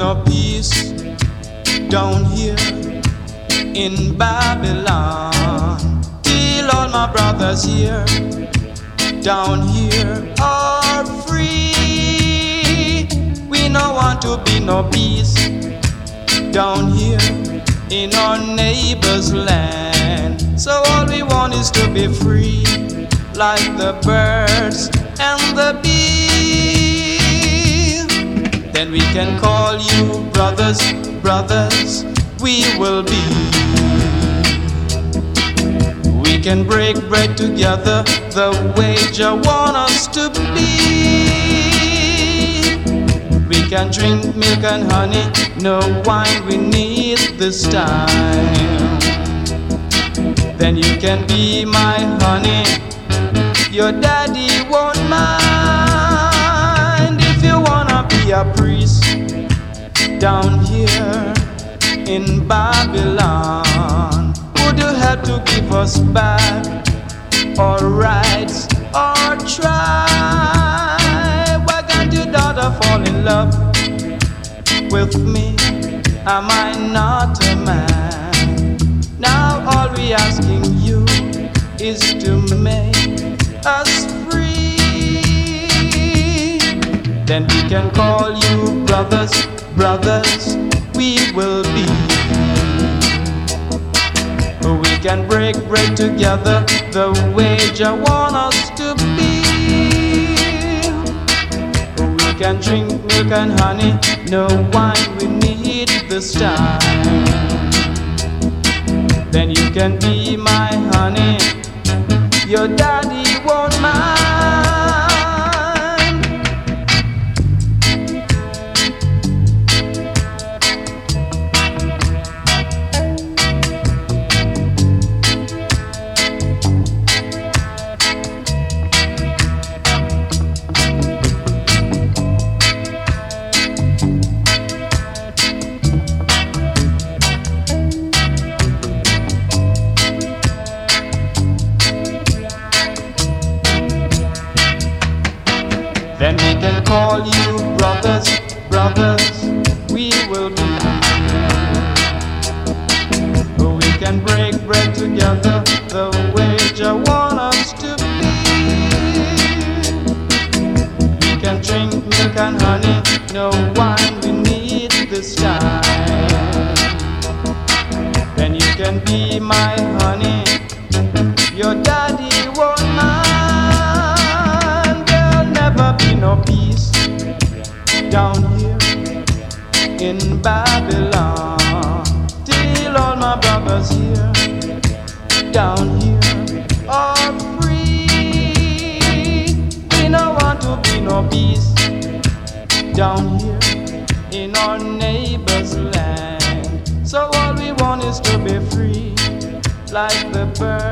no peace down here in Babylon. Till all my brothers here down here are free. We no want to be no peace down here in our neighbor's land. So all we want is to be free, like the birds and the bees. Then we can call you brothers, brothers, we will be. We can break bread together the way Jah want us to be. We can drink milk and honey, no wine we need this time. Then you can be my honey, your daddy won't mind. If you wanna be a priest down here in Babylon, would you help to give us back our rights, or try? Why can't your daughter fall in love with me? Am I not a man? Now all we asking you is to make us free. Then we can call you brothers, brothers, we will be. We can break bread together the way Jah want us to be. We can drink milk and honey, no wine we need this time. Then you can be my honey, your daddy won't mind. Then we can call you brothers, brothers, we will be. We can break bread together the way Jah want us to be. We can drink milk and honey, no wine we need this time. Then you can be my honey, your daddy won't mind. Never be no peace down here in Babylon. Till all my brothers here down here are free. We no want to be no peace down here in our neighbor's land. So all we want is to be free, like the birds